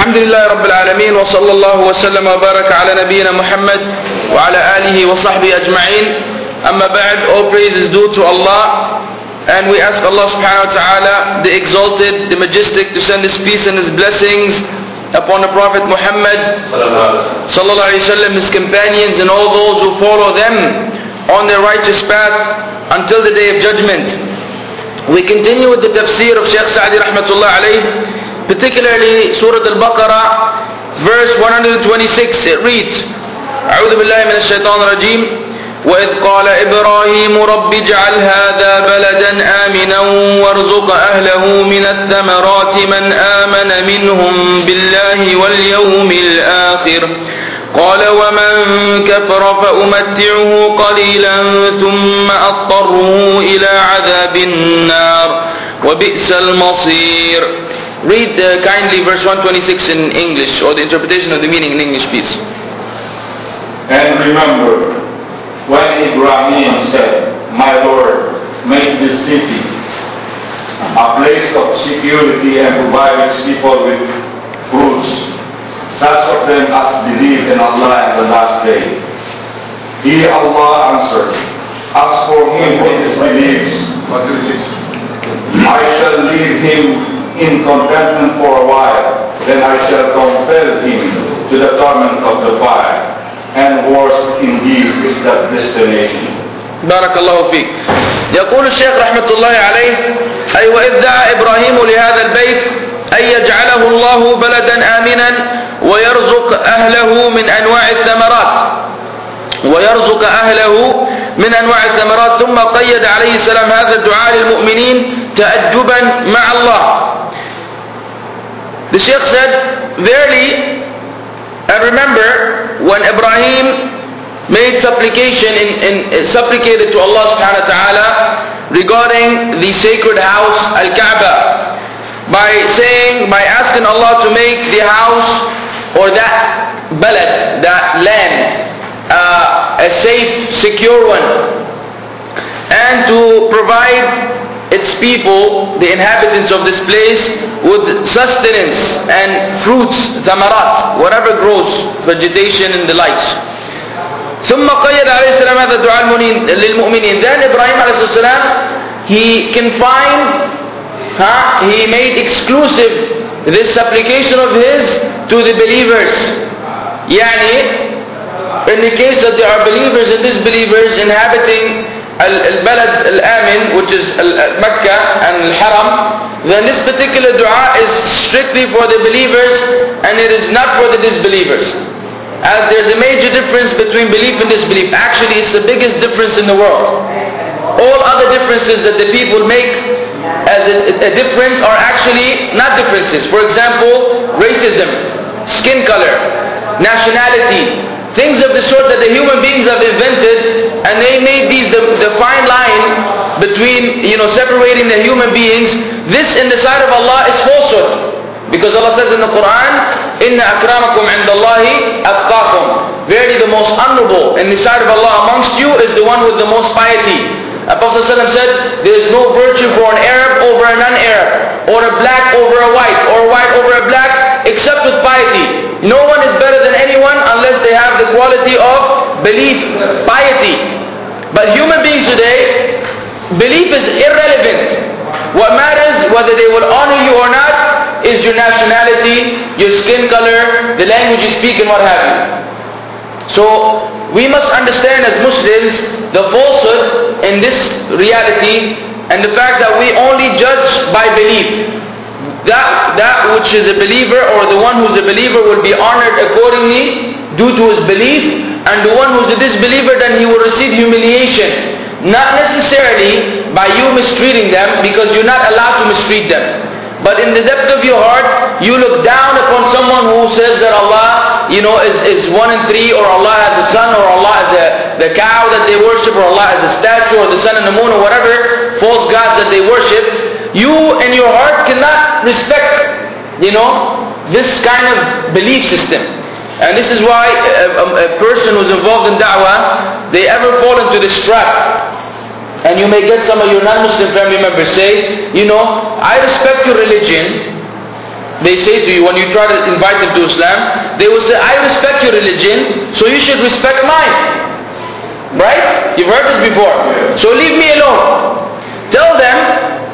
Alhamdulillah Rabbil Alameen wa sallallahu wa sallam wa baraka ala nabiyyina Muhammad wa ala alihi wa sahbihi ajma'in. Amma ba'd, all praise is due to Allah, and we ask Allah subhanahu wa ta'ala, the exalted, the majestic, to send His peace and His blessings upon the Prophet Muhammad sallallahu alayhi wa sallam, his companions and all those who follow them on their righteous path until the day of judgment. We continue with the tafsir of Shaykh Sa'di rahmatullah alayh, particularly Surah Al-Baqarah, verse 126. It reads, أعوذ بالله من الشيطان الرجيم وإذ قال إبراهيم رب اجعل هذا بلدا آمنا وارزق أهله من الثمرات من آمن منهم بالله واليوم الآخر قال ومن كفر فأمتعه قليلا ثم أضطره إلى عذاب النار وبئس المصير. Read kindly verse 126 in English, or the interpretation of the meaning in English, please. And remember, when Ibrahim said, My Lord, make this city a place of security and provide its people with fruits, such of them as believe in Allah and the last day. He, Allah, answered, As for him who disbelieves, I shall leave him in contentment for a while, then I shall compel him to the torment of the fire, and worse indeed is that destination. بارك الله فيك. يقول الشيخ رحمة الله عليه: أي وإذ دعا إبراهيم لهذا البيت أن يجعله الله بلدا آمنا ويرزق أهله من أنواع الثمرات ثم قيد عليه السلام هذا الدعاء للمؤمنين تأدبا مع الله. The Shaykh said, verily, and remember when Ibrahim made supplicated to Allah subhanahu wa ta'ala regarding the sacred house Al-Kaaba, by asking Allah to make the house, or that balad, that land, a safe, secure one, and to provide its people, the inhabitants of this place, with sustenance and fruits, thamarat, whatever grows, vegetation and the likes. ثم قيد عليه السلام هذا الدعاء للمؤمنين. Then Ibrahim عليه السلام, he confined, he made exclusive this supplication of his to the believers. Yani, in the case that there are believers and disbelievers inhabiting Al-Balad Al-Amin, which is Mecca and Al-Haram, then this particular dua is strictly for the believers and it is not for the disbelievers. As there's a major difference between belief and disbelief. Actually, it's the biggest difference in the world. All other differences that the people make as a difference are actually not differences. For example, racism, skin color, nationality, things of the sort that the human beings have invented, and they made these the fine line between, separating the human beings. This in the sight of Allah is falsehood, because Allah says in the Quran, "Inna akramakum indallahi atqakum." Verily, the most honorable in the sight of Allah amongst you is the one with the most piety. Prophet ﷺ said, there is no virtue for an Arab over a non-Arab, or a black over a white, or a white over a black, except with piety. No one is better than anyone unless they have the quality of belief, piety. But human beings today, belief is irrelevant. What matters, whether they will honor you or not, is your nationality, your skin color, the language you speak, and what have you. So, we must understand as Muslims the falsehood in this reality, and the fact that we only judge by belief. That which is a believer, or the one who's a believer, will be honored accordingly due to his belief, and the one who's a disbeliever, then he will receive humiliation. Not necessarily by you mistreating them, because you're not allowed to mistreat them. But in the depth of your heart, you look down upon someone who says that Allah, is one and three, or Allah has a son, or Allah has the cow that they worship, or Allah has a statue, or the sun and the moon, or whatever false gods that they worship. You in your heart cannot respect, this kind of belief system. And this is why a person who's involved in da'wah, they ever fall into this trap. And you may get some of your non-Muslim family members say, I respect your religion, they say to you when you try to invite them to Islam, they will say, I respect your religion, so you should respect mine. Right? You've heard this before. So leave me alone. Tell them,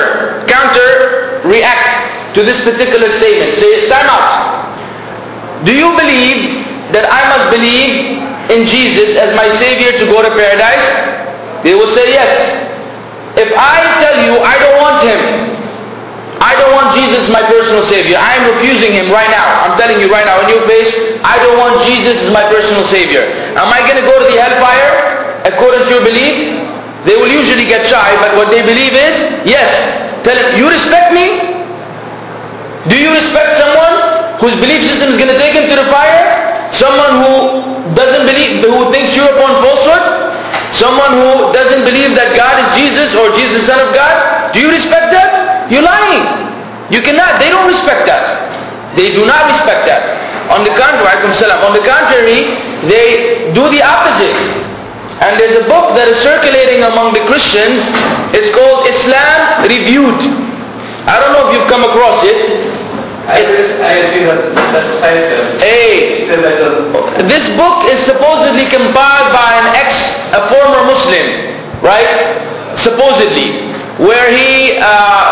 react to this particular statement. Say, time out. Do you believe that I must believe in Jesus as my Savior to go to paradise? They will say yes. If I tell you I don't want Him, I don't want Jesus as my personal Savior, I am refusing Him right now. I'm telling you right now in your face, I don't want Jesus as my personal Savior. Am I going to go to the hellfire according to your belief? They will usually get shy, but what they believe is, yes. Tell him, you respect me? Do you respect someone whose belief system is going to take him to the fire? Someone who doesn't believe, who thinks you're upon falsehood? Someone who doesn't believe that God is Jesus or Jesus is the Son of God? Do you respect that? You're lying. You cannot. They don't respect that. They do not respect that. On the contrary, they do the opposite. And there's a book that is circulating among the Christians. It's called Islam Reviewed. I don't know if you've come across it. I see that title. This book is supposedly compiled by a former Muslim, right? Supposedly, where he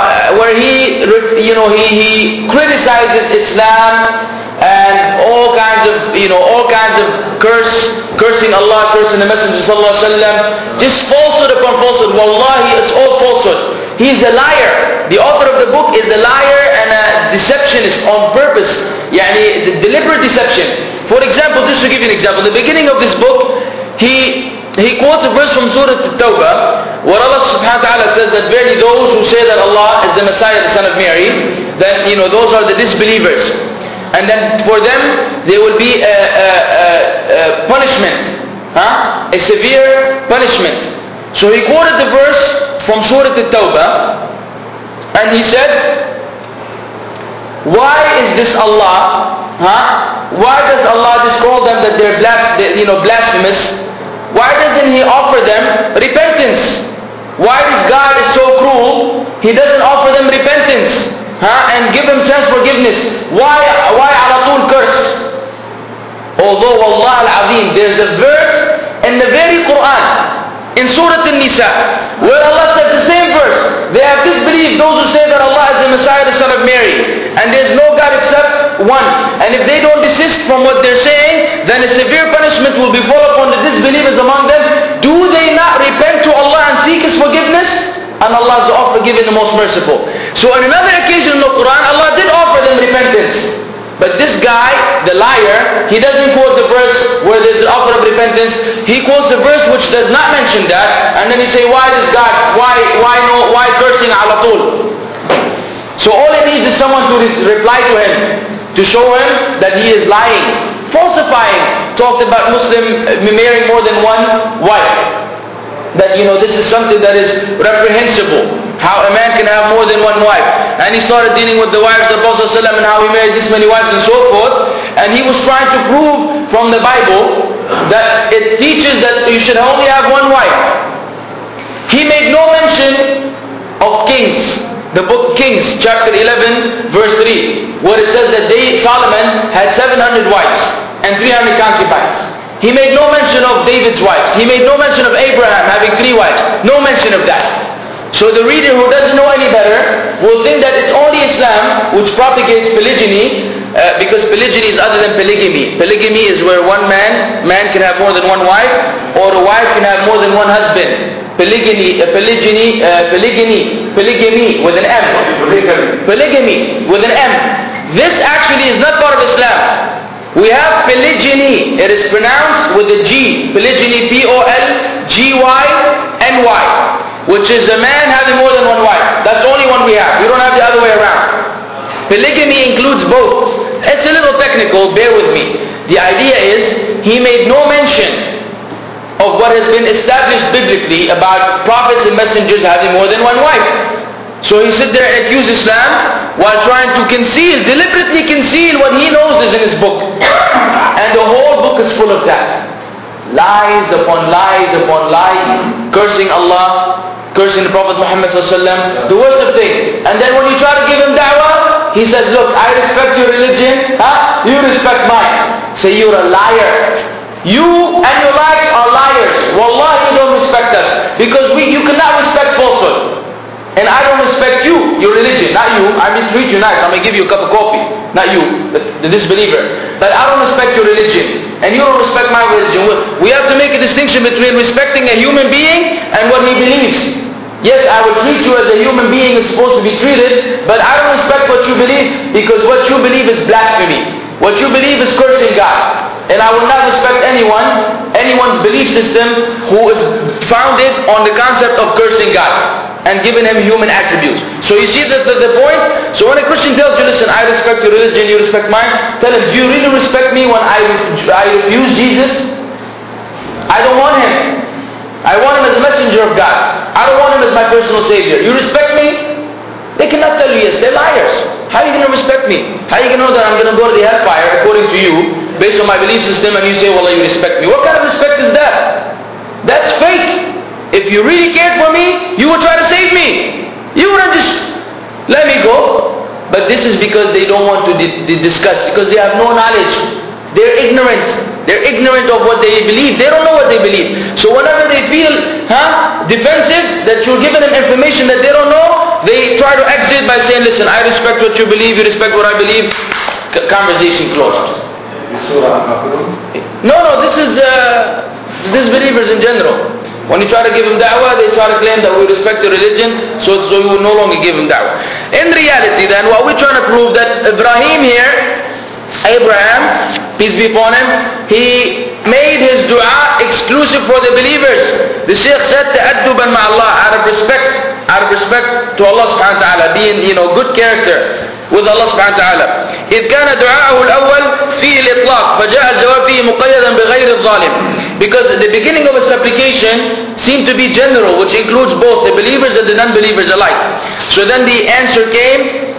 criticizes Islam and all kinds of cursing Allah, cursing the Messenger sallallahu alaihi wasallam, just falsehood upon falsehood. Wallahi, it's all falsehood. He's a liar. The author of the book is a liar and a deceptionist on purpose. Yani deliberate deception. For example, just to give you an example, the beginning of this book, he quotes a verse from Surah At-Tawbah, where Allah subhanahu wa ta'ala says that verily those who say that Allah is the Messiah, the Son of Mary, then those are the disbelievers. And then for them, there will be a punishment, a severe punishment. So he quoted the verse from Surah At-Tawbah, and he said, why is this Allah? Why does Allah just call them that they're blasphemous? Why doesn't He offer them repentance? Why this God is so cruel? He doesn't offer them repentance. And give them chance forgiveness. Why ala tool curse? Although Wallah al-Azim, there's a verse in the very Quran, in Surah An-Nisa, where Allah says the same verse. They have disbelieved those who say that Allah is the Messiah, the Son of Mary, and there's no God except one. And if they don't desist from what they're saying, then a severe punishment will befall upon the disbelievers among them. Do they not repent to Allah and seek His forgiveness? And Allah is the oft-forgiving, the most merciful. So on another occasion in the Quran, Allah did offer them repentance. But this guy, the liar, he doesn't quote the verse where there's an offer of repentance. He quotes the verse which does not mention that, and then he say, why this God? Why cursing ala tul? So all he needs is someone to reply to him, to show him that he is lying, falsifying. Talked about Muslim marrying more than one wife. That this is something that is reprehensible. How a man can have more than one wife. And he started dealing with the wives of the Prophet ﷺ and how he married this many wives and so forth. And he was trying to prove from the Bible that it teaches that you should only have one wife. He made no mention of kings. The book Kings, chapter 11, verse 3, where it says that Solomon had 700 wives and 300 concubines. He made no mention of David's wives. He made no mention of Abraham having 3 wives. No mention of that. So the reader who doesn't know any better will think that it's only Islam which propagates polygyny, because polygyny is other than polygamy. Polygamy is where one man can have more than one wife, or a wife can have more than one husband. Polygamy with an M. Polygamy with an M. This actually is not part of Islam. We have polygyny. It is pronounced with a G. Polygyny, P-O-L-G-Y-N-Y, which is a man having more than one wife. That's the only one we have. We don't have the other way around. Polygamy includes both. It's a little technical, bear with me. The idea is, he made no mention of what has been established biblically about prophets and messengers having more than one wife. So he sit there and accuse Islam while trying to deliberately conceal what he knows is in his book. And the whole book is full of that. Lies upon lies upon lies, cursing Allah, cursing the Prophet Muhammad ﷺ, the worst of things. And then when you try to give him da'wah, he says, look, I respect your religion, you respect mine. Say, you're a liar. You and your likes are liars. Wallahi, you don't respect us. Because you cannot respect falsehood. And I don't respect you, your religion, not you. I may treat you nice, I may give you a cup of coffee. Not you, the disbeliever. But I don't respect your religion. And you don't respect my religion. We have to make a distinction between respecting a human being and what he believes. Yes, I will treat you as a human being is supposed to be treated, but I don't respect what you believe, because what you believe is blasphemy. What you believe is cursing God. And I will not respect anyone's belief system who is founded on the concept of cursing God and giving him human attributes. So you see the point? So when a Christian tells you, listen, I respect your religion, you respect mine, tell him, do you really respect me when I refuse Jesus? I don't want him. I want him as a messenger of God. I don't want him as my personal savior. You respect me? They cannot tell you yes, they're liars. How are you going to respect me? How are you going to know that I'm going to go to the hellfire according to you, based on my belief system, and you say, well, you respect me? What kind of respect is that? That's fake. If you really cared for me, you would try to save me. You wouldn't just let me go. But this is because they don't want to discuss, because they have no knowledge. They're ignorant. They're ignorant of what they believe. They don't know what they believe. So whenever they feel defensive, that you're giving them information that they don't know, they try to exit by saying, listen, I respect what you believe, you respect what I believe. Conversation closed. No, this is disbelievers in general. When you try to give them da'wah, they try to claim that we respect your religion, so you will no longer give them da'wah. In reality then, what we're trying to prove that Ibrahim here, Abraham, peace be upon him, he made his dua exclusive for the believers. The Shaykh said, ta'adduban ma'Allah, out of respect to Allah subhanahu wa ta'ala, being, good character with Allah subhanahu wa ta'ala. إذ كان دعاءه الأول فيه الإطلاق فجاء الجواب فيه مقيدا بغير الظالم. Because the beginning of his supplication seemed to be general, which includes both the believers and the non-believers alike. So then the answer came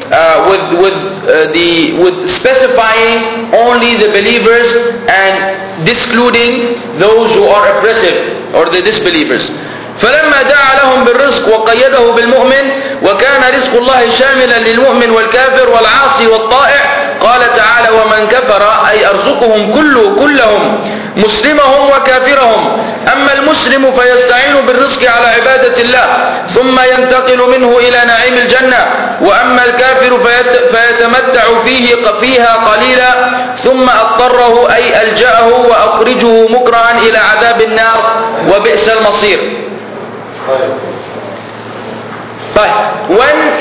with specifying only the believers and discluding those who are oppressive or the disbelievers. فلما دعا لهم بالرزق وقيده بالمؤمن وكان رزق الله شاملا للمؤمن والكافر والعاصي والطائع قال تعالى ومن كفر أي أرزقهم كلهم مسلمهم وكافرهم أما المسلم فيستعين بالرزق على عبادة الله ثم ينتقل منه إلى نعيم الجنة وأما الكافر فيتمتع فيها قليلا ثم أضطره أي ألجأه وأخرجه مكرها إلى عذاب النار وبئس المصير. But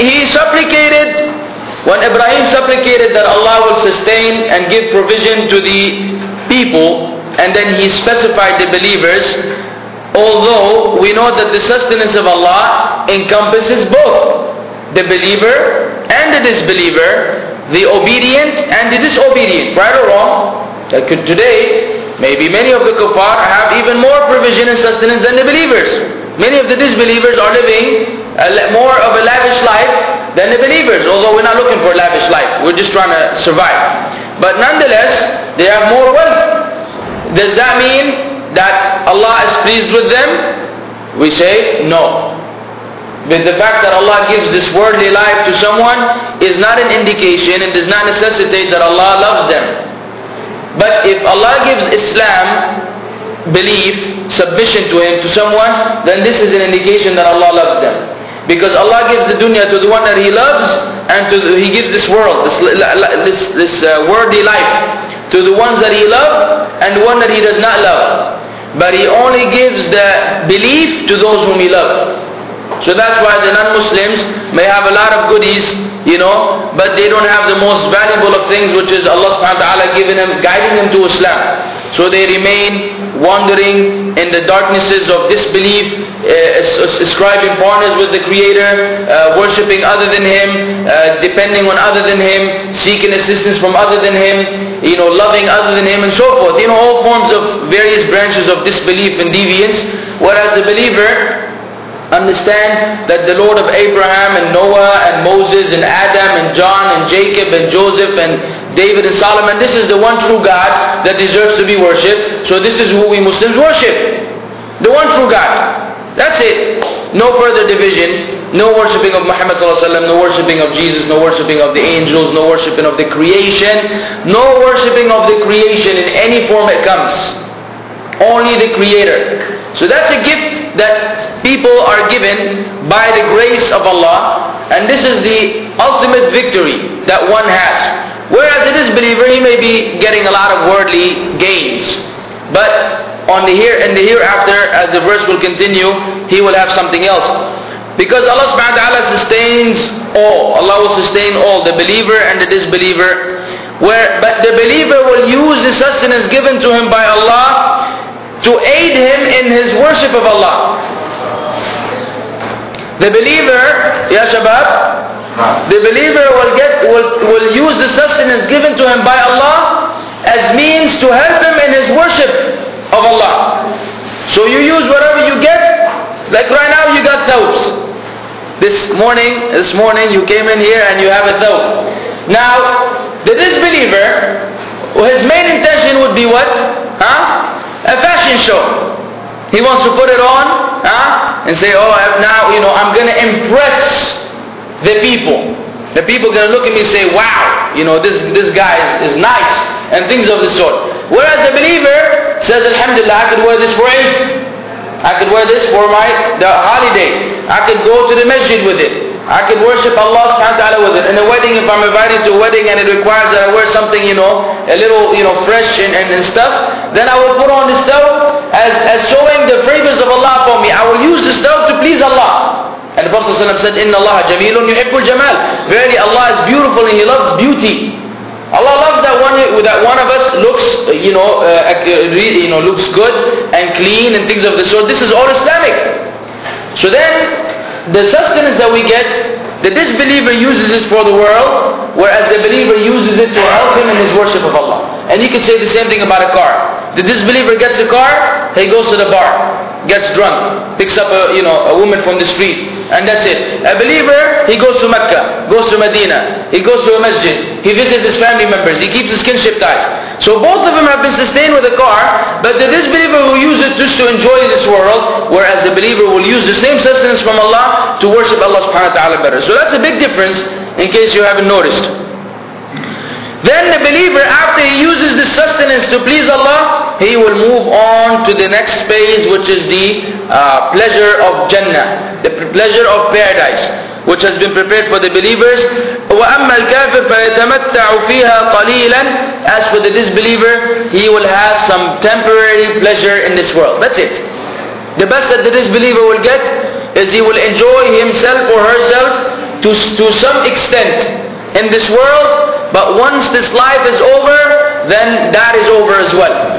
when Ibrahim supplicated that Allah will sustain and give provision to the people, and then he specified the believers, although we know that the sustenance of Allah encompasses both the believer and the disbeliever, the obedient and the disobedient, right or wrong. Like today, maybe many of the kuffar have even more provision and sustenance than the believers. Many of the disbelievers are living more of a lavish life than the believers, although we're not looking for a lavish life, we're just trying to survive. But nonetheless, they have more wealth. Does that mean that Allah is pleased with them? We say no. But the fact that Allah gives this worldly life to someone is not an indication, it does not necessitate that Allah loves them. But if Allah gives Islam, belief, submission to Him, to someone, then this is an indication that Allah loves them. Because Allah gives the dunya to the one that He loves, and He gives this world, this worldly life, to the ones that He loves, and the one that He does not love. But He only gives the belief to those whom He loves. So that's why the non-Muslims may have a lot of goodies, but they don't have the most valuable of things, which is Allah subhanahu wa ta'ala guiding them to Islam. So they remain wandering in the darknesses of disbelief, ascribing partners with the Creator, worshipping other than Him, depending on other than Him, seeking assistance from other than Him, loving other than Him, and so forth. All forms of various branches of disbelief and deviance. Whereas the believer understand that the Lord of Abraham and Noah and Moses and Adam and John and Jacob and Joseph and David and Solomon, this is the one true God that deserves to be worshipped. So this is who we Muslims worship. The one true God. That's it. No further division. no worshipping of Muhammad sallallahu alaihi wasallam, no worshipping of Jesus, no worshipping of the angels, no worshipping of the creation, no worshipping of the creation in any form it comes. Only the Creator. So that's a gift that people are given by the grace of Allah, and this is the ultimate victory that one has. Whereas a disbeliever, he may be getting a lot of worldly gains, but in the hereafter, as the verse will continue, he will have something else. Because Allah subhanahu wa ta'ala sustains all. Allah will sustain all, the believer and the disbeliever. But the believer will use the sustenance given to him by Allah to aid him in his worship of Allah. The believer, ya shabab, the believer will use the sustenance given to him by Allah as means to help him in his worship of Allah. So you use whatever you get. Like right now you got thawbs. This morning you came in here and you have a thawb. Now, the disbeliever, his main intention would be what? A fashion show. He wants to put it on and say, oh, now, I'm going to impress the people. The people are going to look at me and say, wow, this guy is nice, and things of the sort. Whereas the believer says, alhamdulillah, I could wear this for Eid. I could wear this for the holiday. I could go to the masjid with it. I could worship Allah subhanahu wa ta'ala with it. In a wedding, if I'm invited to a wedding and it requires that I wear something, a little, fresh and stuff, then I will put on this stuff as showing the favors of Allah for me. I will use this stuff to please Allah. And the Prophet ﷺ said, Inna Allah jamilun yuhibbul jamal. Verily Allah is beautiful and He loves beauty. Allah loves that one of us looks, looks good and clean and things of the sort. This is all Islamic. So then, the sustenance that we get, the disbeliever uses it for the world, whereas the believer uses it to help him in his worship of Allah. And you can say the same thing about a car. The disbeliever gets a car, he goes to the bar, gets drunk, picks up a woman from the street, and that's it. A believer, he goes to Mecca, goes to Medina, he goes to a masjid, he visits his family members, he keeps his kinship ties. So both of them have been sustained with a car, but the disbeliever will use it just to enjoy this world, whereas the believer will use the same sustenance from Allah to worship Allah subhanahu wa ta'ala better. So that's a big difference, in case you haven't noticed. Then the believer, after he uses the sustenance to please Allah, he will move on to the next phase, which is the pleasure of Jannah, the pleasure of paradise, which has been prepared for the believers. وَأَمَّا الْكَافِرْ فَيَتَمَتَّعُ فِيهَا قَلِيلًا. As for the disbeliever, he will have some temporary pleasure in this world. That's it. The best that the disbeliever will get is he will enjoy himself or herself to some extent in this world, but once this life is over, then that is over as well.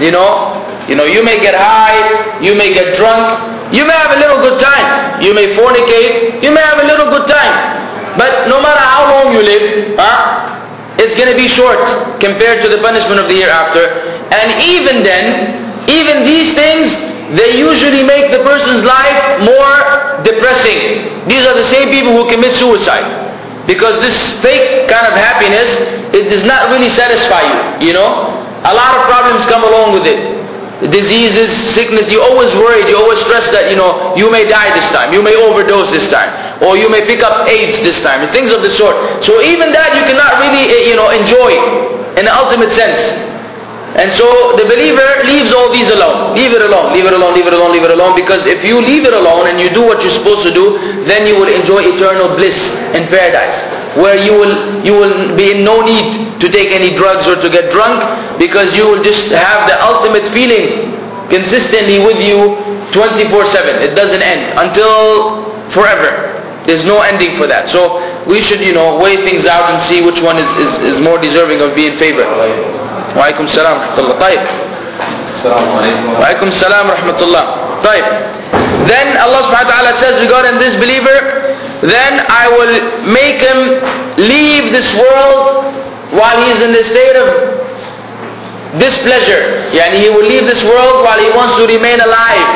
You may get high, you may get drunk, you may have a little good time, you may fornicate, you may have a little good time, but no matter how long you live, it's going to be short compared to the punishment of the hereafter. And even then, even these things, they usually make the person's life more depressing. These are the same people who commit suicide. Because this fake kind of happiness, it does not really satisfy you, A lot of problems come along with it. Diseases, sickness, you're always worried, you're always stressed that, you may die this time, you may overdose this time, or you may pick up AIDS this time, and things of the sort. So even that you cannot really, enjoy in the ultimate sense. And so the believer leaves all these alone. Leave it alone, leave it alone, leave it alone, leave it alone. Because if you leave it alone and you do what you're supposed to do, then you will enjoy eternal bliss in paradise, where you will be in no need to take any drugs or to get drunk, because you will just have the ultimate feeling consistently with you 24/7. It doesn't end until forever. There's no ending for that. So we should, weigh things out and see which one is more deserving of being favored. وعليكم السلام ورحمة الله. طيب. السلام عليكم. وعليكم السلام ورحمة الله. طيب. Then Allah subhanahu wa ta'ala says regarding this believer, then I will make him leave this world while he is in the state of displeasure. Yani he will leave this world while he wants to remain alive.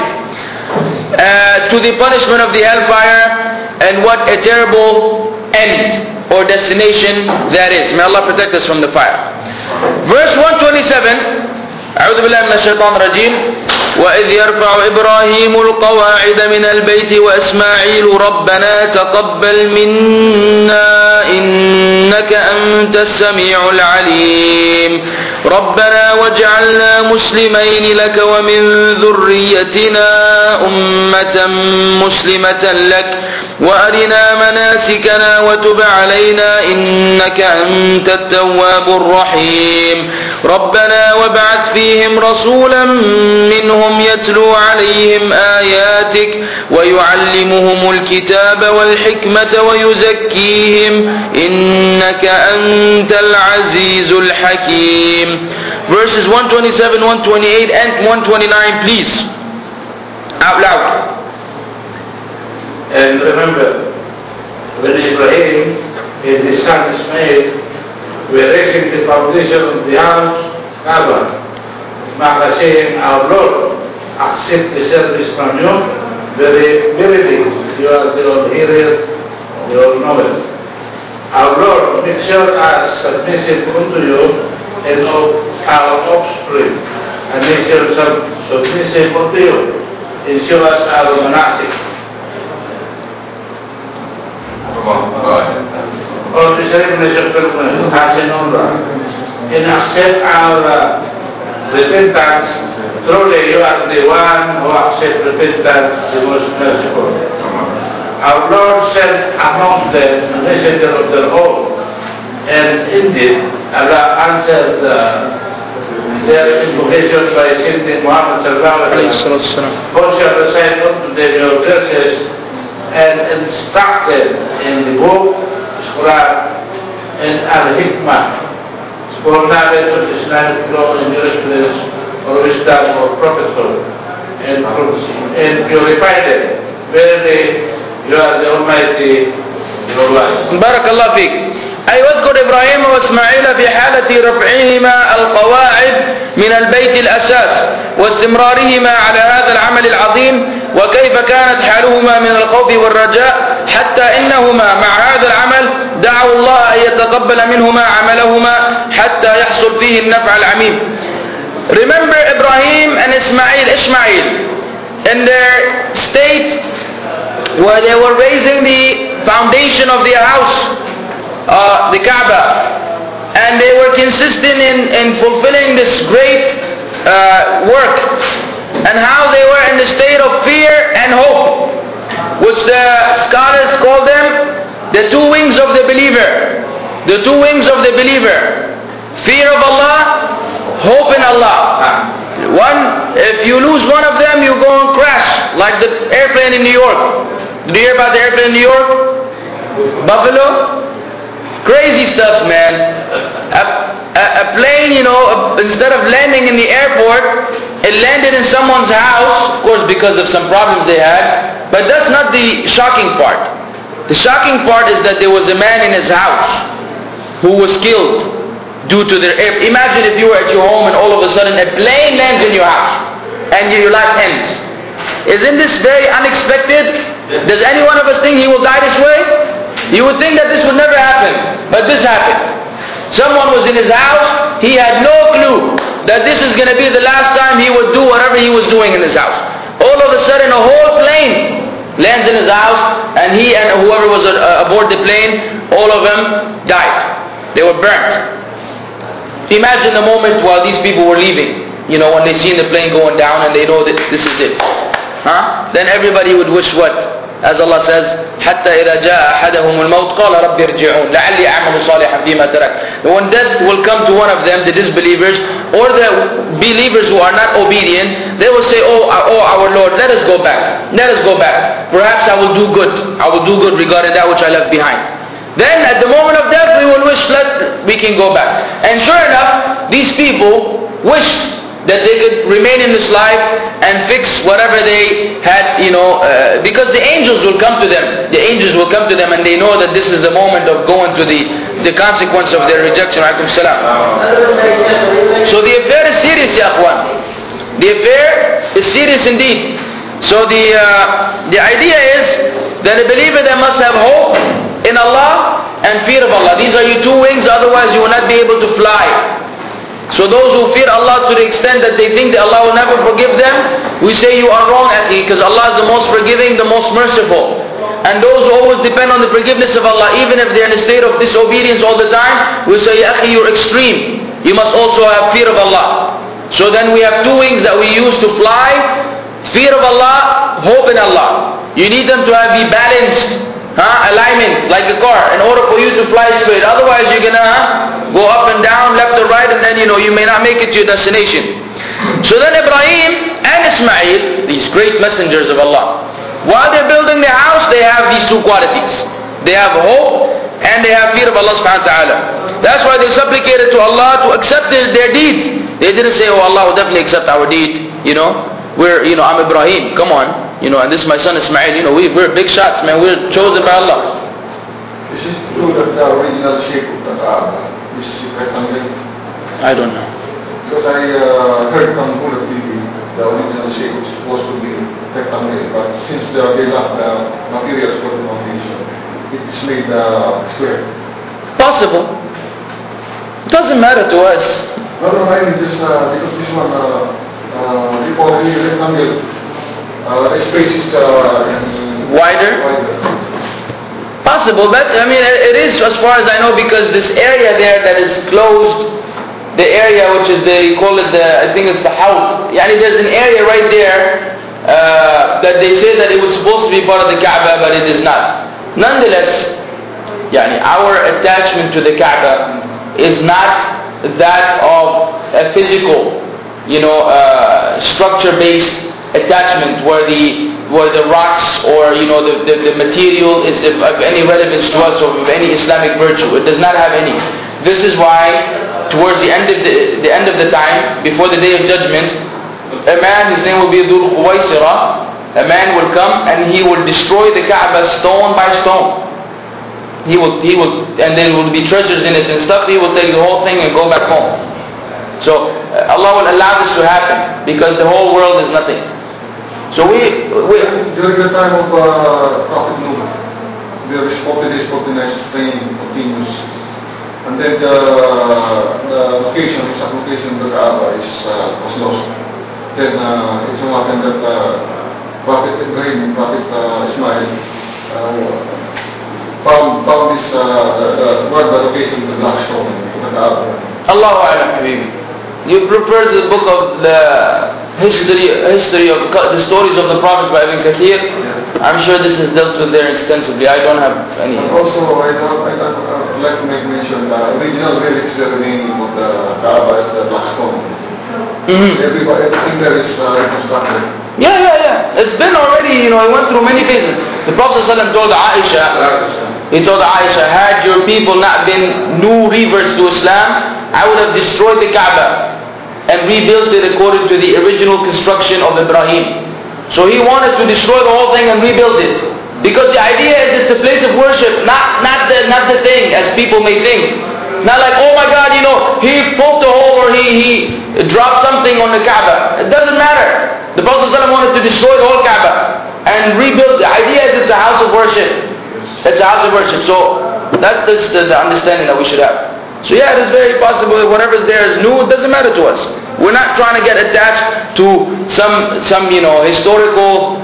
To the punishment of the hellfire, and what a terrible end or destination that is. May Allah protect us from the fire. Verse 127, أعوذ بالله من الشيطان الرجيم. وإذ يرفع إبراهيم القواعد من البيت وإسماعيل ربنا تقبل منا إنك أنت السميع العليم ربنا واجعلنا مسلمين لك ومن ذريتنا أمة مسلمة لك وأرنا مناسكنا وتب علينا إنك أنت التواب الرحيم ربنا وابعث فيهم رسولا منهم يتلو عليهم آياتك ويعلمهم الكتاب والحكمة ويزكيهم إنك أنت العزيز الحكيم. Verses 127, 128 and 129 please. Out loud. And remember, when Ibrahim and his son Ismail were raising the foundation of the house, Kaaba, Maka saying, our Lord, accept the service from you, very verily, you are the all-hearer, the all-knower. Our Lord, make sure us submissive unto you and of our offspring, and make sure submissive unto you, and show us our monastic. Or the celebration of Hassan Umrah, and accept our repentance. Truly, you are the one who accepts repentance, the most merciful. Our Lord sent among them a messenger of their own, and indeed, Allah answered their invocation by sending Muhammad sallallahu alaihi wasallam, who shall recite unto them your verses and instruct them in the book, Quran, and Al-Hikmah, for knowledge of Islamic law and jurisprudence, or wisdom or prophethood, and prophecy, and purify them. Verily, you are the Almighty, your wise. بارك الله فيك. أي واذكر إبراهيم وإسماعيل في حالة رفعهما القواعد من البيت الأساس واستمرارهما على هذا العمل العظيم وكيف كانت حالهما من الخوف والرجاء حتى إنهما مع هذا العمل دعوا الله أن يتقبل منهما عملهما حتى يحصل فيه النفع العميم. Remember Ibrahim and Ismail in their state where they were raising the foundation of their house, the Kaaba, and they were consistent in fulfilling this great work, and how they were in the state of fear and hope, which the scholars call them the two wings of the believer. The two wings of the believer: fear of Allah, hope in Allah. One, if you lose one of them, you go and crash, like the airplane in New York. Did you hear about the airplane in New York? Buffalo? Crazy stuff, man. A plane, instead of landing in the airport, it landed in someone's house, of course because of some problems they had, but that's not the shocking part. The shocking part is that there was a man in his house who was killed due to their air. Imagine if you were at your home and all of a sudden a plane lands in your house and your life ends. Isn't this very unexpected? Does any one of us think he will die this way? You would think that this would never happen, but this happened. Someone was in his house, he had no clue that this is going to be the last time he would do whatever he was doing in his house. All of a sudden a whole plane lands in his house, and he and whoever was aboard the plane, all of them died. They were burnt. Imagine the moment while these people were leaving, when they seen the plane going down and they know that this is it. Then everybody would wish what? As Allah says, حتى إذا جاء أحدهم الموت قال رب ارجعون لعلي أعمل صالحا فيما ترك. When death will come to one of them, the disbelievers or the believers who are not obedient, they will say, oh our Lord, let us go back. Let us go back. Perhaps I will do good. I will do good regarding that which I left behind. Then at the moment of death, we will wish that we can go back. And sure enough, these people wished that they could remain in this life and fix whatever they had, because the angels will come to them. The angels will come to them and they know that this is the moment of going to the consequence of their rejection. So the affair is serious, ya akhwan. The affair is serious indeed. So the idea is that a believer that must have hope in Allah and fear of Allah. These are your two wings, otherwise you will not be able to fly. So those who fear Allah to the extent that they think that Allah will never forgive them, we say you are wrong, akhi, because Allah is the most forgiving, the most merciful. And those who always depend on the forgiveness of Allah, even if they're in a state of disobedience all the time, we say, akhi, you're extreme. You must also have fear of Allah. So then we have two wings that we use to fly: fear of Allah, hope in Allah. You need them to be balanced, alignment, like a car, in order for you to fly straight. Otherwise you're gonna go up and down, left or right, and then you may not make it to your destination. So then Ibrahim and Ismail, these great messengers of Allah, while they're building their house, they have these two qualities. They have hope and they have fear of Allah subhanahu wa ta'ala. That's why they supplicated to Allah to accept their deed. They didn't say, oh, Allah will definitely accept our deed. I'm Ibrahim, come on. And this is my son Ismail. We're big shots, man. We're chosen by Allah. Is it true that the original shape of the Kaaba is rectangle? I don't know. Because I heard from Hula TV, the original shape was supposed to be rectangle, but since they lack the materials for the foundation, it is made square. Possible. It doesn't matter to us. No, I mean this because this one before the rectangle space is wider. Possible, but it is as far as I know, because this area there that is closed, the area which is they call it I think it's the house. There's an area right there that they say that it was supposed to be part of the Kaaba, but it is not. Nonetheless, our attachment to the Kaaba is not that of a physical, structure-based attachment where the rocks or the material is of any relevance to us or of any Islamic virtue. It does not have any. This is why towards the end of the time, before the Day of Judgment, a man, his name will be Dhul Khuwaisira, a man will come and he will destroy the Kaaba stone by stone. He will, and there will be treasures in it and stuff. He will take the whole thing and go back home. So Allah will allow this to happen because the whole world is nothing. So during the time of Prophet Noah, there was 40 days, 40 nights staying continuous, and then the location, exact location of the Kaaba was lost. Then it so happened that Prophet Ibrahim and Prophet Ismail found this where the location of the black stone of the Kaaba. Allahu A'lam, Habibi. You refer to the book of the history of the stories of the prophets by Ibn Kathir. Yeah. I'm sure this is dealt with there extensively. I don't have any. And also, I'd like to make mention the original relics that remain of the Kaaba is the black stone. Everything there is reconstructed. Yeah. It's been already, it went through many phases. The Prophet ﷺ told Aisha, had your people not been new reverts to Islam, I would have destroyed the Kaaba and rebuilt it according to the original construction of Ibrahim. So he wanted to destroy the whole thing and rebuild it. Because the idea is it's a place of worship, not the thing as people may think. Not like, oh my God, he poked a hole or he dropped something on the Kaaba. It doesn't matter. The Prophet ﷺ wanted to destroy the whole Kaaba and rebuild. The idea is it's a house of worship. It's a house of worship. So that's the understanding that we should have. So it is very possible that whatever is there is new. It doesn't matter to us. We're not trying to get attached to some historical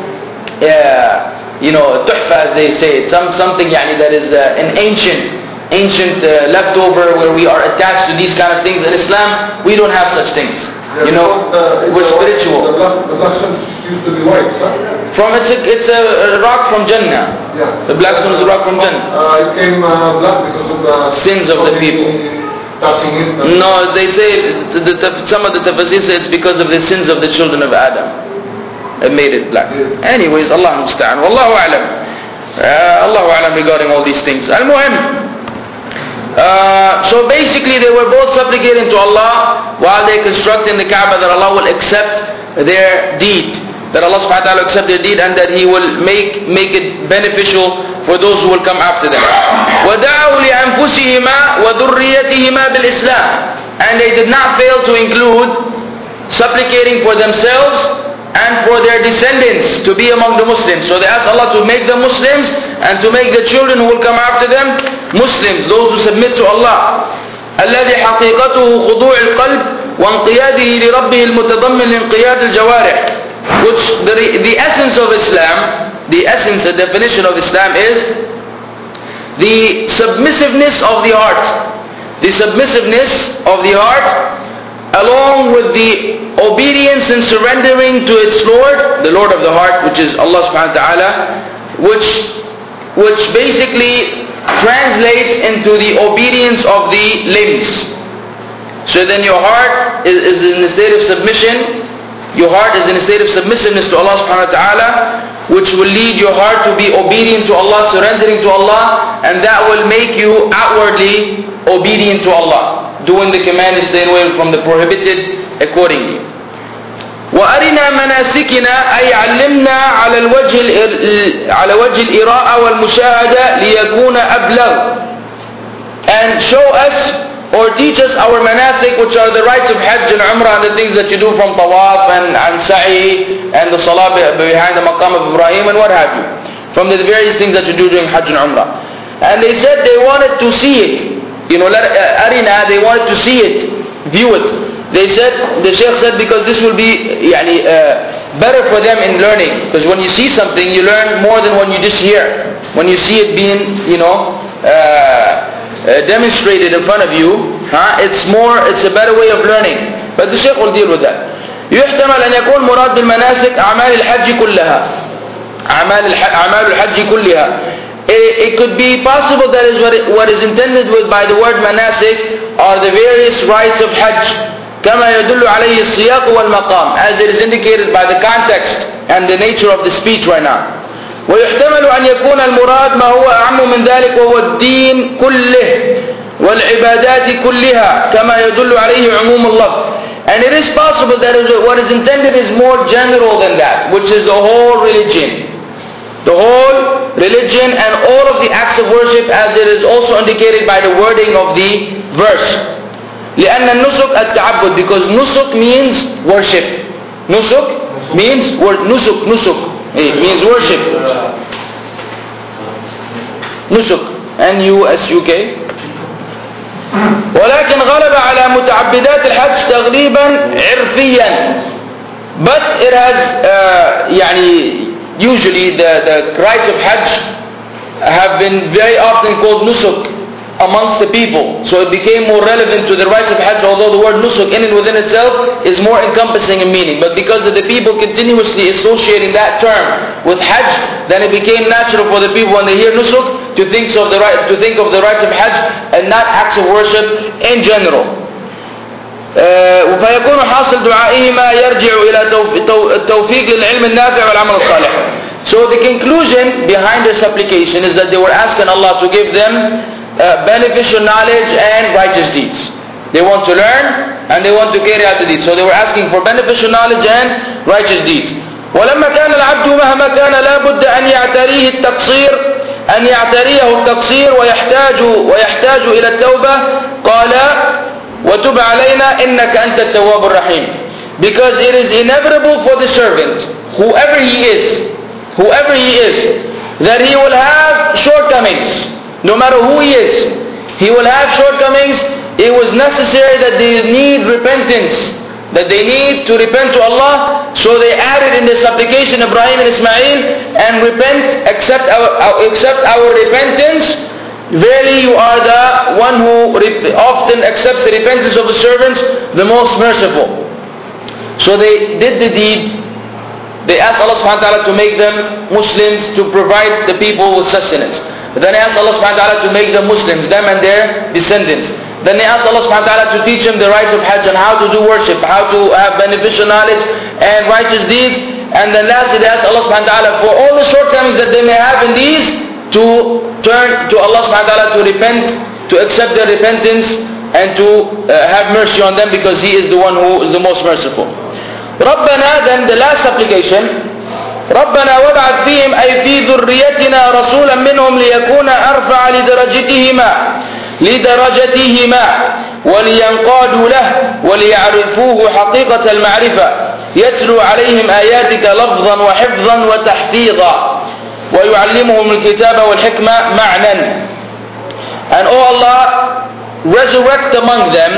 tuhfa, as they say, something that is an ancient leftover where we are attached to these kind of things. In Islam, we don't have such things. We're spiritual. The black stone used to be white, sir? It's a rock from Jannah. Yeah. The black stone is a rock from Jannah. It came black because of the sins of the people. Touching it. No, they say some of the tafsir say it's because of the sins of the children of Adam. It made it black. Yeah. Anyways, Allah musta'an. Wallahu a'lam. Allahu a'lam regarding all these things. Al-Muhim. So basically they were both supplicating to Allah while they constructing the Kaaba that Allah will accept their deed, that Allah subhanahu wa ta'ala will accept their deed and that He will make it beneficial for those who will come after them. وَدَعَوْا لِأَنفُسِهِمَا وَذُرِّيَّتِهِمَا بِالْإِسْلَامِ. And they did not fail to include supplicating for themselves and for their descendants to be among the Muslims. So they asked Allah to make them Muslims and to make the children who will come after them Muslims, those who submit to Allah. الذي حقيقته خضوع القلب وانقياده لربه المتضمن لانقياد الجوارح, which the essence of Islam, the essence, the definition of Islam is the submissiveness of the heart. The submissiveness of the heart along with the obedience and surrendering to its Lord, the Lord of the heart, which is Allah subhanahu wa ta'ala, which basically translates into the obedience of the limbs. So then your heart is in a state of submission. Your heart is in a state of submissiveness to Allah subhanahu wa ta'ala, which will lead your heart to be obedient to Allah, surrendering to Allah, and that will make you outwardly obedient to Allah, doing the command and staying away from the prohibited accordingly. وأرنا مناسكنا أي علمنا على وجه الإراءة والمشاهدة ليكون أبلغ, and show us or teach us our manasik, which are the rites of Hajj and Umrah and the things that you do from Tawaf and Sa'i and the Salah behind the Maqam of Ibrahim and what have you, from the various things that you do during Hajj and Umrah. And they said they wanted to see it, Arina, they wanted to see it, view it. They said, the Shaykh said, because this will be better for them in learning, because when you see something you learn more than when you just hear. When you see it being demonstrated in front of you, it's a better way of learning. But the Shaykh will deal with that. يحتمل أن يكون مراد بالمناسك أعمال الحج كلها. أعمال الحج كلها. It could be possible that is what is intended with by the word manasik are the various rites of Hajj, كما يدل عليه السياق والمقام, as it is indicated by the context and the nature of the speech right now. ويحتمل أن يكون المراد ما هو أعم من ذلك وهو الدين كله والعبادات كلها كما يدل عليه عموم اللفظ. And it is possible that what is intended is more general than that, which is the whole religion. The whole religion and all of the acts of worship, as it is also indicated by the wording of the verse. لأن النسك التعبد, because nusuk means worship. Nusuk means nusuk. It means worship. Nusuk. N-U-S-U-K. ولكن غلب على متعبدات الحج تغليبا عرفيا. But it has usually the rites of Hajj have been very often called nusuk amongst the people. So it became more relevant to the rites of Hajj, although the word nusuk in and within itself is more encompassing in meaning. But because of the people continuously associating that term with Hajj, then it became natural for the people when they hear nusuk to think of the rites of Hajj and not acts of worship in general. فيكون حاصل دعائهما يرجع إلى التوفيق للعلم النافع والعمل الصالح. So the conclusion behind this supplication is that they were asking Allah to give them beneficial knowledge and righteous deeds. They want to learn and they want to carry out the deeds. So they were asking for beneficial knowledge and righteous deeds. ولما كان العبد مهما كان لا بد أن يعتريه التقصير ويحتاج إلى التوبة قال وتب علينا إنك أنت التواب الرحيم. Because it is inevitable for the servant, whoever he is, that he will have shortcomings. No matter who he is, he will have shortcomings. It was necessary that they need repentance, that they need to repent to Allah. So they added in the supplication Ibrahim and Ismail, and repent, accept our repentance. Verily you are the one who often accepts the repentance of the servants, the most merciful. So they did the deed. They asked Allah subhanahu wa ta'ala to make them Muslims, to provide the people with sustenance. Then they asked Allah subhanahu wa ta'ala to make them Muslims, them and their descendants. Then they asked Allah subhanahu wa ta'ala to teach them the rites of Hajj and how to do worship, how to have beneficial knowledge and righteous deeds. And then lastly they asked Allah subhanahu wa ta'ala for all the shortcomings that they may have in these, to turn to Allah subhanahu wa ta'ala to repent, to accept their repentance and to have mercy on them, because He is the one who is the most merciful. ربنا, then the last supplication, ربنا وابعث فيهم أي في ذريتنا رسولا منهم ليكون أرفع لدرجتهما ولينقادوا له وليعرفوه حقيقة المعرفة يتلو عليهم آياتك لفظا وحفظا وتحفيظا ويعلمهم الكتاب والحكمة معنى. And O Allah, resurrect among them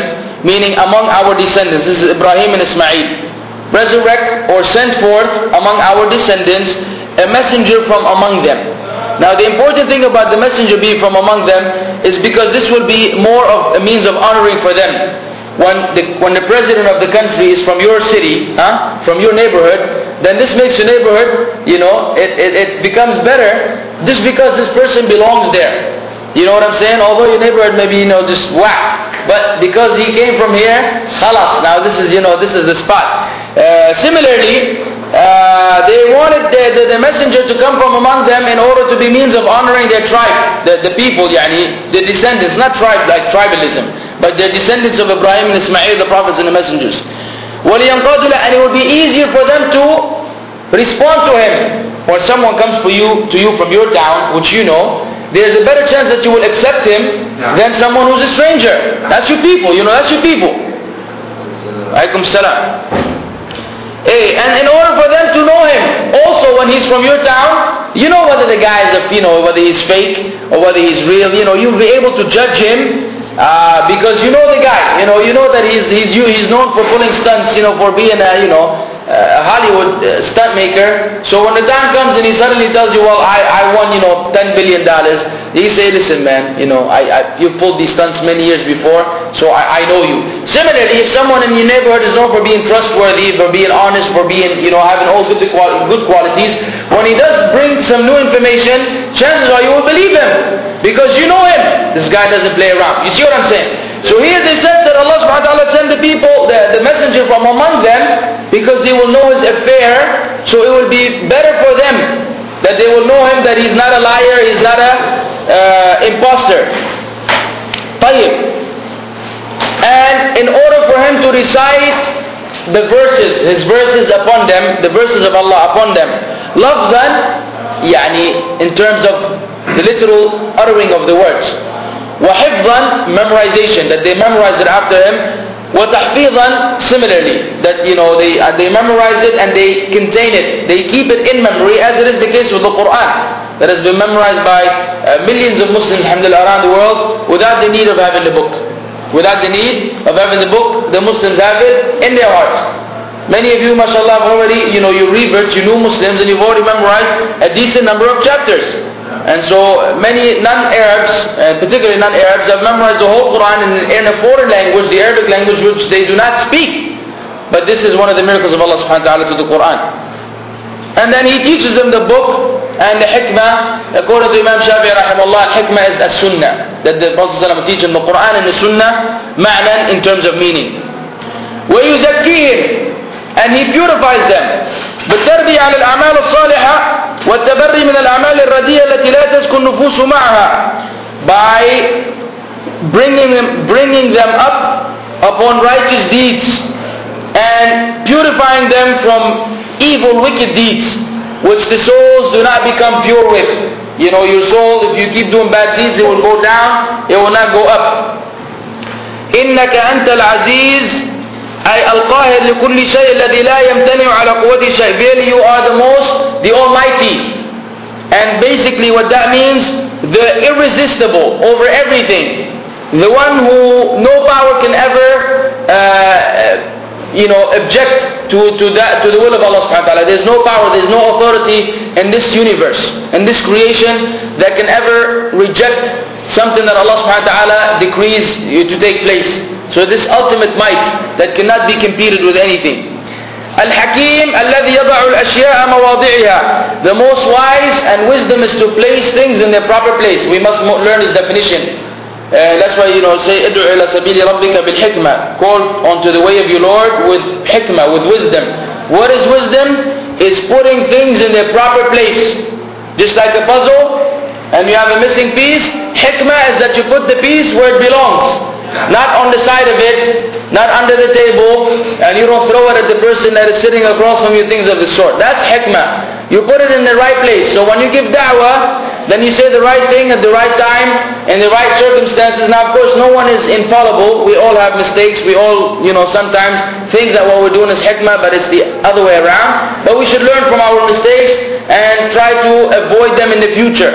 meaning among our descendants. This is Ibrahim and Ismail. Resurrect or send forth among our descendants a messenger from among them. Now the important thing about the messenger being from among them is because this will be more of a means of honoring for them. When the president of the country is from your city, from your neighborhood, then this makes your neighborhood, it becomes better just because this person belongs there. You know what I'm saying? Although your neighborhood may be, just whack, but because he came from here, khalas, now this is the spot. Similarly, they wanted the messenger to come from among them in order to be means of honoring their tribe, the people, the descendants, not tribe like tribalism, but the descendants of Ibrahim and Ismail, the prophets and the messengers. وَلِيَنْقَادُوا لَهُ, and it would be easier for them to respond to him. When someone comes to you from your town, which you know, there's a better chance that you will accept him than someone who's a stranger. That's your people, that's your people. Alaikum salam. Hey, and in order for them to know him, also when he's from your town, you know whether the guy is whether he's fake or whether he's real. You'll be able to judge him because you know the guy. You know that he's known for pulling stunts. For being a Hollywood stunt maker. So when the time comes and he suddenly tells you, well, I won $10 billion, he say, listen man, you've pulled these stunts many years before, so I know you. Similarly, if someone in your neighborhood is known for being trustworthy, for being honest, for being having all good qualities, when he does bring some new information, chances are you will believe him because you know him. This guy doesn't play around. You see what I'm saying? So here they said that Allah subhanahu wa ta'ala sent the people, the messenger from among them, because they will know his affair, so it will be better for them that they will know him, that he's not a liar, he's not a imposter. طيب. And in order for him to recite his verses upon them, the verses of Allah upon them, lafzan, in terms of the literal uttering of the words, وحفظا, memorization, that they memorize it after him, وتحفيظا, similarly, that they memorize it and they contain it, they keep it in memory, as it is the case with the Quran, that has been memorized by millions of Muslims, alhamdulillah, around the world, without the need of having the book. Without the need of having the book, the Muslims have it in their hearts. Many of you, mashallah, have already, you reverts, you new Muslims, and you've already memorized a decent number of chapters. And so many non-Arabs, particularly non-Arabs, have memorized the whole Quran in a foreign language, the Arabic language, which they do not speak. But this is one of the miracles of Allah subhanahu wa ta'ala to the Quran. And then he teaches them the book and the hikmah. According to Imam Shafi'i rahimahullah, hikmah is a sunnah. That the Prophet teaches them the Quran and the sunnah, ma'nan, in terms of meaning. وَيُزَكِّيهِمْ, and he purifies them. بالتربية على الأعمال الصالحة والتبري من الأعمال الرديئة التي لا تسكن النفوس معها, by bringing them up upon righteous deeds and purifying them from evil, wicked deeds which the souls do not become pure with. Your soul, if you keep doing bad deeds, it will go down, it will not go up. إنك أنت العزيز أي القاهر لكل شيء الذي لا يمتنع على قوته شيء. Really, you are the Almighty. And basically what that means, the irresistible over everything, the one who no power can ever object to the will of Allah subhanahu wa ta'ala. There's no power, there's no authority in this universe, in this creation, that can ever reject something that Allah subhanahu wa ta'ala decrees to take place. So this ultimate might that cannot be competed with anything. Al-Hakim الذي يضع الأشياء مواضعها. The most wise and wisdom is to place things in their proper place. We must learn this definition. That's why say ادعو إلى سبيل ربك بالحكمة. Call onto the way of your Lord with hikmah, with wisdom. What is wisdom? It's putting things in their proper place. Just like a puzzle, and you have a missing piece. Hikmah is that you put the piece where it belongs. Not on the side of it, not under the table, and you don't throw it at the person that is sitting across from you, things of the sort. That's hikmah. You put it in the right place. So when you give da'wah, then you say the right thing at the right time, in the right circumstances. Now of course no one is infallible. We all have mistakes. We all, sometimes think that what we're doing is hikmah, but it's the other way around. But we should learn from our mistakes and try to avoid them in the future.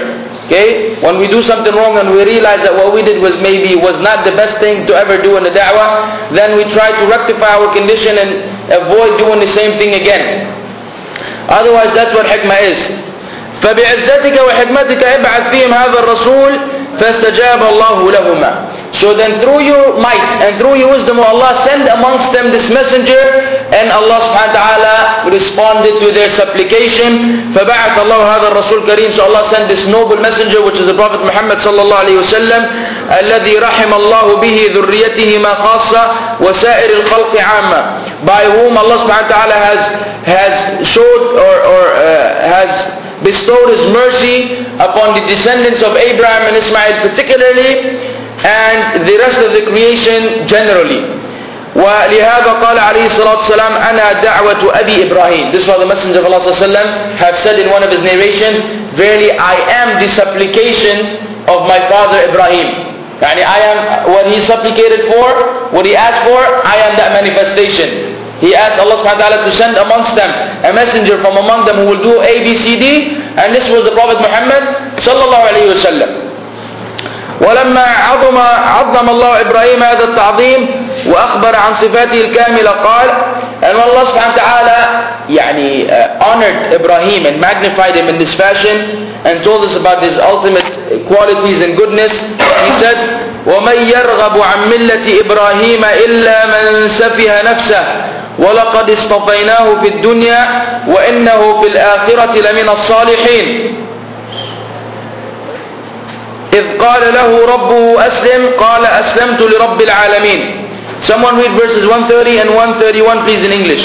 Okay? When we do something wrong and we realize that what we did was not the best thing to ever do in the da'wah, then we try to rectify our condition and avoid doing the same thing again. Otherwise, that's what hikmah is. فَبِعِزَّتِكَ وَحِكْمَتِكَ ابْعَثْ فِيهِمْ هَذَا الرَّسُولِ فَاسْتَجَابَ اللَّهُ لَهُمَا. So then through your might and through your wisdom, Allah send amongst them this messenger, and Allah subhanahu wa ta'ala responded to their supplication. فَبَعَثَ اللَّهُ هَذَا الرَّسُولِ الكريم. So Allah sent this noble messenger, which is the Prophet Muhammad sallallahu alayhi wa sallam, الَّذِي رَحِمَ اللَّهُ بِهِ ذُرِّيَّتِهِمَا خَاصَّةً وَسَائِرِ الْخَلْقِ عَامَّةً. By whom Allah subhanahu wa ta'ala has showed or has bestowed His mercy upon the descendants of Abraham and Ismail particularly, and the rest of the creation generally. وَلِهَذَا قَالَ عَلَيْهِ الصَّلَاةُ وَالسَّلَامُ أَنَا دَعْوَةُ أَبِي إِبْرَاهِيمَ. This is what the Messenger of Allah ﷺ have said in one of his narrations, verily I am the supplication of my father Ibrahim. Yani I am what he supplicated for, what he asked for, I am that manifestation. He asked Allah subhanahu wa ta'ala to send amongst them a messenger from among them who will do A, B, C, D, and this was the Prophet Muhammad sallallahu alayhi wa sallam. ولما عظم الله إبراهيم هذا التعظيم وأخبر عن صفاته الكاملة قال, and when Allah subhanahu wa ta'ala honored Ibrahim and magnified him in this fashion and told us about his ultimate qualities and goodness, he said, وَمَنْ يَرْغَبُ عَنْ مِلَّةِ إِبْرَاهِيمَ إِلَّا مَنْ سَفِهَ نَفْسَهُ وَلَقَدْ اصْطَفَيْنَاهُ فِي الدُّنْيَا وَإِنَّهُ فِي الْآخِرَةِ لَمِنَ الصَّالِحِينَ إِذْ قَالَ لَهُ رَبُّهُ أَسْلِمْ قَالَ أَسْلَمْتُ لِرَبِّ الْعَالَمِينَ. Someone read verses 130 and 131 please in English.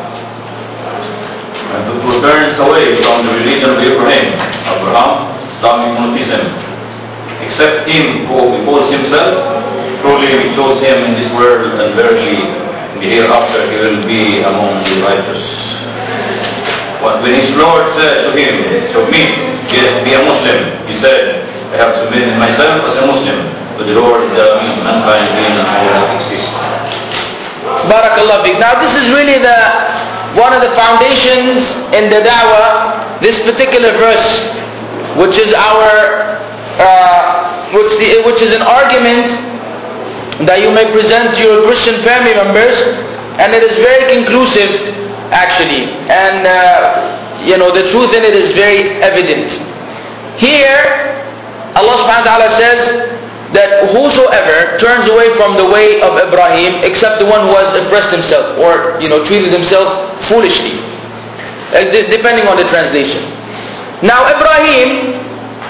And who turns away from the religion of Abraham, Islamic monotheism, except him who beholds himself, truly we chose him in this world, and verily in the hereafter he will be among the righteous. But when his Lord said to him, submit, be a Muslim, he said, I have submitted myself as a Muslim to the Lord, mankind being and all that exists. Barakallah fiqh. Now this is really one of the foundations in the da'wah, this particular verse, which is which is an argument that you may present to your Christian family members, and it is very conclusive actually, and the truth in it is very evident. Here Allah subhanahu wa ta'ala says that whosoever turns away from the way of Ibrahim, except the one who has impressed himself or treated himself foolishly, depending on the translation. Now Ibrahim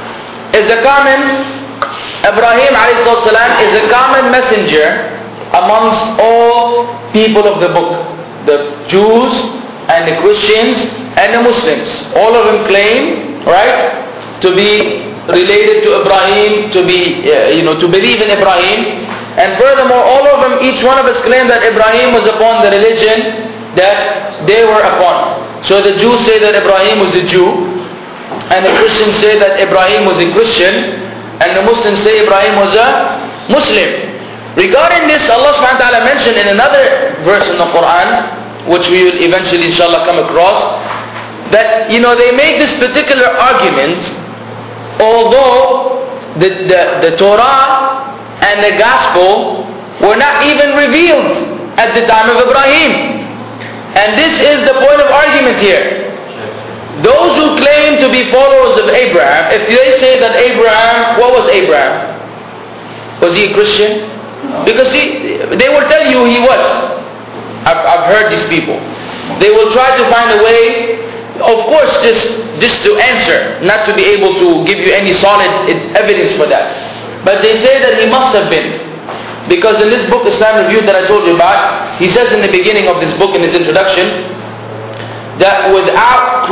alayhi salam is a common messenger amongst all people of the book, the Jews and the Christians and the Muslims. All of them claim, right, to be related to Ibrahim, to believe in Ibrahim, and furthermore, all of them, each one of us claim that Ibrahim was upon the religion that they were upon. So the Jews say that Ibrahim was a Jew, and the Christians say that Ibrahim was a Christian, and the Muslims say Ibrahim was a Muslim. Regarding this, Allah subhanahu wa ta'ala mentioned in another verse in the Quran, which we will eventually inshallah come across, that they make this particular argument. Although the Torah and the Gospel were not even revealed at the time of Ibrahim. And this is the point of argument here. Those who claim to be followers of Abraham, if they say that Abraham, what was Abraham? Was he a Christian? Because they will tell you he was. I've heard these people. They will try to find a way, of course, just to answer, not to be able to give you any solid evidence for that. But they say that he must have been. Because in this book, Islam Review, that I told you about, he says in the beginning of this book, in his introduction, that without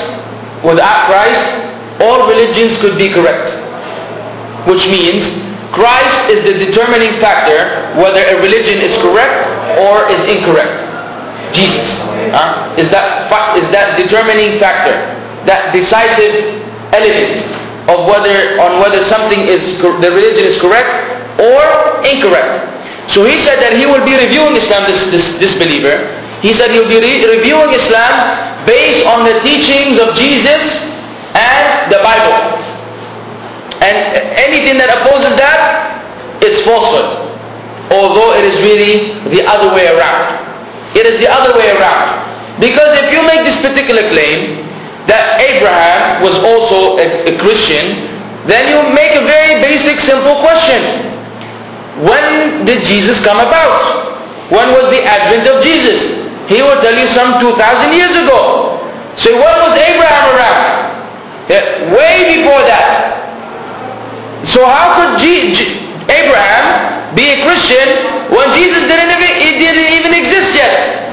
Christ, all religions could be correct. Which means, Christ is the determining factor whether a religion is correct or is incorrect. Jesus is that determining factor, that decisive element of whether something the religion is correct or incorrect. So he said that he will be reviewing Islam, this believer. He said he will be reviewing Islam based on the teachings of Jesus and the Bible. And anything that opposes that, it's falsehood. Although it is really the other way around. It is the other way around. Because if you make this particular claim, that Abraham was also a Christian, then you make a very basic, simple question. When did Jesus come about? When was the advent of Jesus? He will tell you some 2,000 years ago. So when was Abraham around? Way before that. So how could Abraham be a Christian when Jesus didn't even exist yet?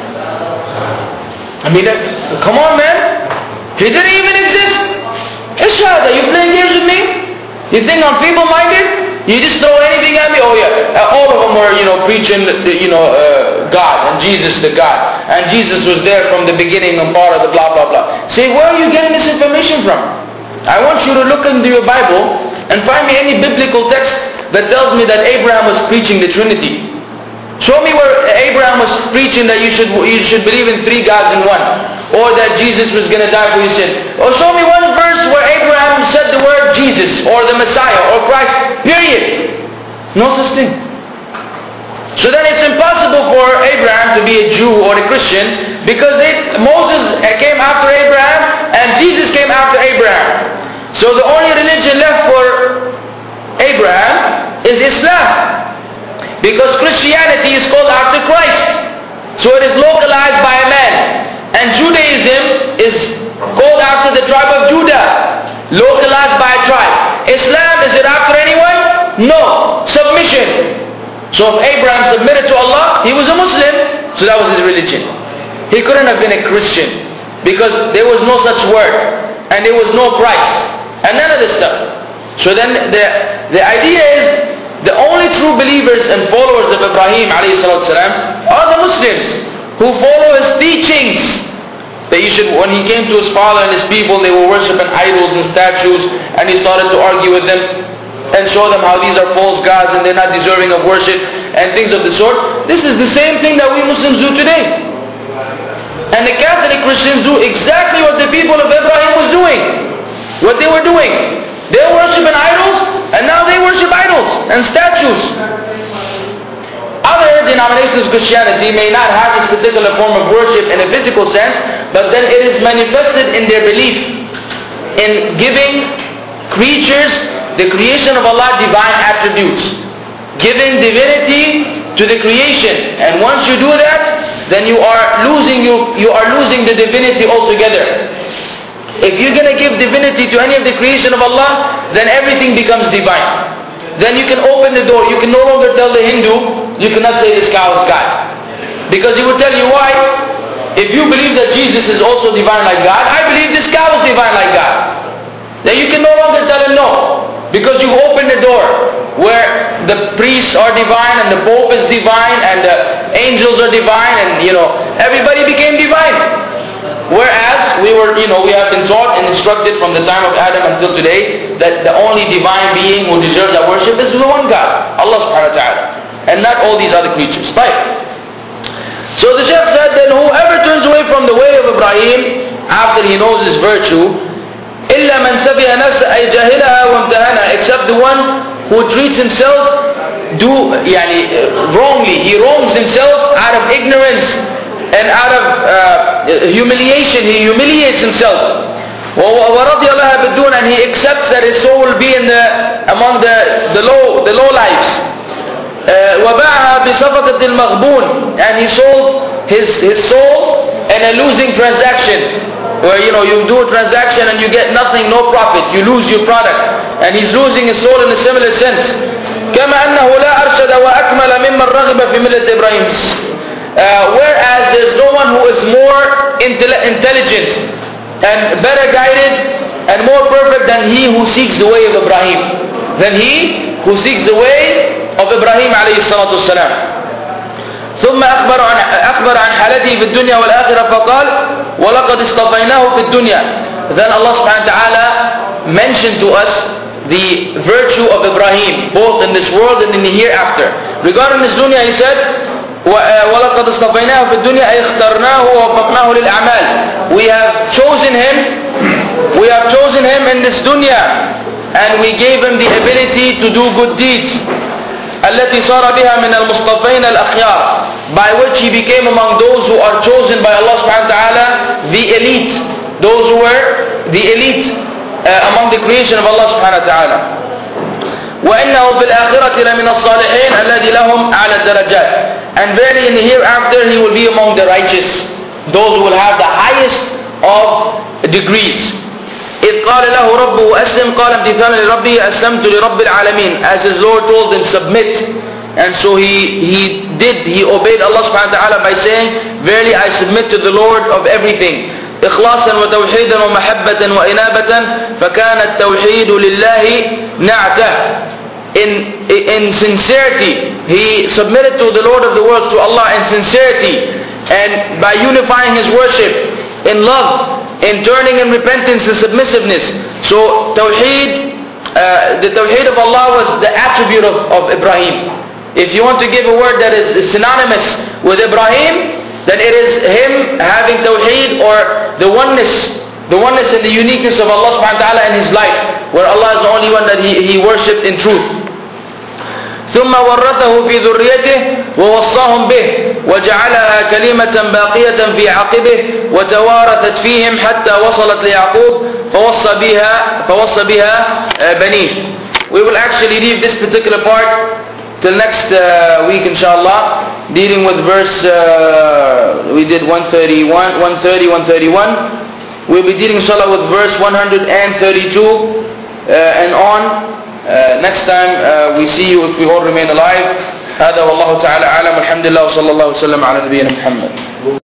I mean, come on, man. He didn't even exist. Ishad, are you playing games with me? You think I'm feeble-minded? You just throw anything at me? Oh yeah, all of them were, preaching, God, and Jesus the God. And Jesus was there from the beginning and part of the blah, blah, blah. Say, where are you getting this information from? I want you to look into your Bible and find me any biblical text that tells me that Abraham was preaching the Trinity. Show me where Abraham was preaching that you should believe in three gods in one. Or that Jesus was going to die for your sin. Or show me one verse where Abraham said the word Jesus or the Messiah or Christ. Period. No such thing. So then it's impossible for Abraham to be a Jew or a Christian because Moses came after Abraham and Jesus came after Abraham. So the only religion left for Abraham is Islam. Because Christianity is called after Christ. So it is localized by a man. And Judaism is called after the tribe of Judah. Localized by a tribe. Islam, is it after anyone? No. Submission. So if Abraham submitted to Allah, he was a Muslim. So that was his religion. He couldn't have been a Christian. Because there was no such word. And there was no Christ. And none of this stuff. So then the idea is, the only true believers and followers of Ibrahim ﷺ are the Muslims who follow his teachings. That when he came to his father and his people, they were worshipping idols and statues, and he started to argue with them and show them how these are false gods and they're not deserving of worship and things of the sort. This is the same thing that we Muslims do today. And the Catholic Christians do exactly what the people of Ibrahim was doing. What they were doing. They were worshipping idols, and now they worship idols and statues. Other denominations of Christianity may not have this particular form of worship in a physical sense, but then it is manifested in their belief in giving creatures, the creation of Allah, divine attributes. Giving divinity to the creation. And once you do that, then you are losing the divinity altogether. If you're going to give divinity to any of the creation of Allah, then everything becomes divine. Then you can open the door. You can no longer tell the Hindu, you cannot say this cow is God. Because he will tell you why. If you believe that Jesus is also divine like God, I believe this cow is divine like God. Then you can no longer tell him no. Because you've opened the door where the priests are divine and the Pope is divine and the angels are divine and everybody became divine. Whereas we have been taught and instructed from the time of Adam until today that the only divine being who deserves our worship is the one God, Allah subhanahu wa ta'ala, and not all these other creatures. Right? So the Shaykh said, then whoever turns away from the way of Ibrahim after he knows his virtue, إِلَّا مَنْ سَفِيَ نَفْسَ أَيْ جَهِلَهَا وَامْتَهَنَهَا, except the one who treats himself wrongly. He wrongs himself out of ignorance and out of humiliation. He humiliates himself. وَرَضِيَ لَهَا بِالدُّونَ, and he accepts that his soul will be among the low lives. وَبَاعَهَا بِصَفَقَةِ الْمَغْبُونَ, and he sold his soul in a losing transaction. Where you do a transaction and you get nothing, no profit, you lose your product, and he's losing his soul in a similar sense. كما أنه لا أرشد وأكمل ممن رغب في ملة إبراهيم. Whereas there's no one who is more intelligent and better guided and more perfect than he who seeks the way of Ibrahim. Than he who seeks the way of Ibrahim عليه الصلاة والسلام. ثم أخبر عن حالته في الدنيا والآخرة فقال وَلَقَدْ اصْطَفَيْنَاهُ فِي الدُّنْيا. Then Allah subhanahu wa ta'ala mentioned to us the virtue of Ibrahim, both in this world and in the hereafter. Regarding this dunya, he said, وَلَقَدْ اصْطَفَيْنَاهُ فِي الدُّنْيا أَيْ اخْتَرْنَاهُ وَوَفَّقْنَاهُ لِلْأَعْمَالِ. We have chosen him in this dunya, and we gave him the ability to do good deeds. التي صار بها من المصطفين الأخيار, by which he became among those who are chosen by Allah subhanahu wa ta'ala, the elite, those who were the elite among the creation of Allah subhanahu wa ta'ala. وإنه في الآخرة لمن الصالحين الذي لهم أعلى الدرجات, and verily in the hereafter he will be among the righteous, those who will have the highest of degrees. إذ قال له ربه أسلم قال امتثالا لربه أسلمت لرب العالمين, as his Lord told him submit, and so he obeyed Allah subhanahu wa ta'ala by saying, verily I submit to the Lord of everything. إخلاصا وتوحيدا ومحبة وإنابة فكان التوحيد لله نعته. In sincerity, he submitted to the Lord of the worlds, to Allah in sincerity, and by unifying his worship in love, in turning in repentance and submissiveness. So Tawheed, the Tawheed of Allah was the attribute of Ibrahim. If you want to give a word that is synonymous with Ibrahim, then it is him having Tawheed, or the oneness and the uniqueness of Allah subhanahu wa ta'ala in his life, where Allah is the only one that he worshipped in truth. ثم ورثه في ذريته ووصاهم به وجعلها كلمة باقية في عقبه وتوارثت فيهم حتى وصلت ليعقوب فوصى بها بنيه. We will actually leave this particular part till next week inshallah, dealing with verse we did 131, 130, 131. We'll be dealing inshallah with verse 132 and on. Next time we see you if we all remain alive. هذا والله تعالى أعلم. الحمد لله وصلى الله وسلم على نبينا محمد.